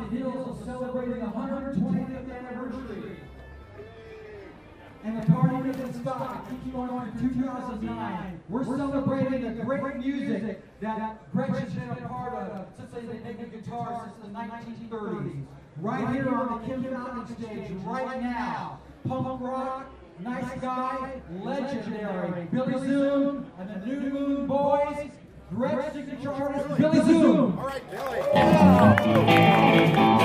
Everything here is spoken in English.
heels of celebrating the 125th anniversary. And the party doesn't stop. It keeps going on through 2009. We're celebrating the great music that Gretchen's been a part of since they've been making guitars since the 1930s. Right here on the Kim Fountain stage, right now. Punk rock, nice guy, legendary. Billy Zoom and the New Moon Boys. Gretchen's signature artist, Billy Zoom. All right, Billy. Yeah.